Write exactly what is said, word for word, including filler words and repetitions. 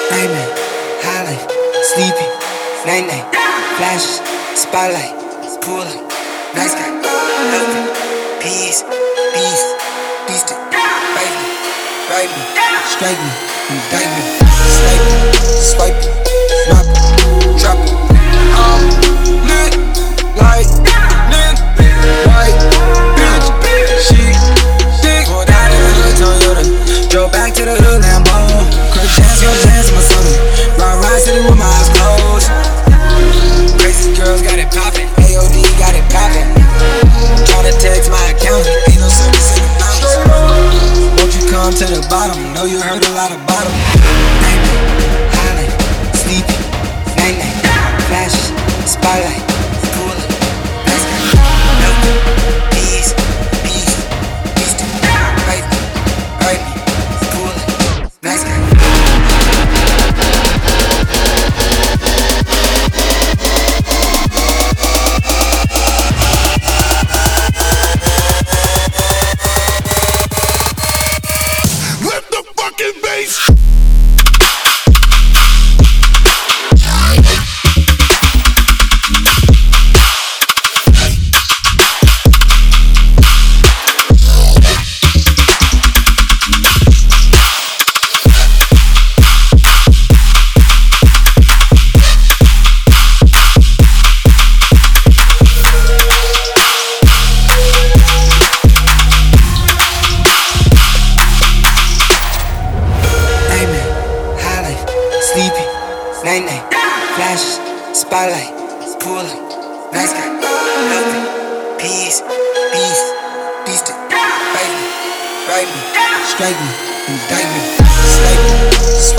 Nightmare, high life, sleepy, night night, flashes, spotlight, pool light, night sky, healthy, peace, beast, beast it, bite me, ride me, strike me, indict me, snipe me, swipe me, drop it, drop it, I'm lit, like, lit, white, bitch, she, thick, pulled out in the Toyota, drove back to the hood, Lambo. Jazz, yo, jazz in my soda. Ride, ride, city with my eyes closed. Crazy girls got it poppin'. A O D got it poppin'. Tryna text my account. Ain't no service in the mountains. Won't you come to the bottom? Know you heard a lot about them. Nightmare, high life, sleepy, night night, flashes, spotlight, pool light, night sky, healthy, peace, peace, beast it, right me, right me, pool light, night sky. Sleepy, night night, flashes, spotlight, pool light, night sky, healthy, peace, beast, beast it, bite me, ride me, strike me, indict me, snipe me,